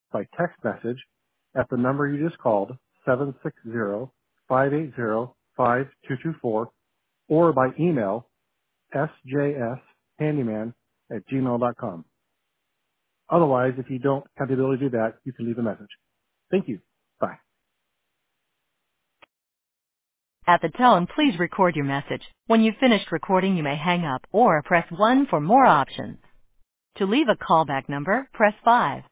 by text message at the number you just called, 760-580-5224, or by email, sjshandyman@gmail.com. Otherwise, if you don't have the ability to do that, you can leave a message. Thank you. Bye. At the tone, please record your message. When you've finished recording, you may hang up or press 1 for more options. To leave a callback number, press 5.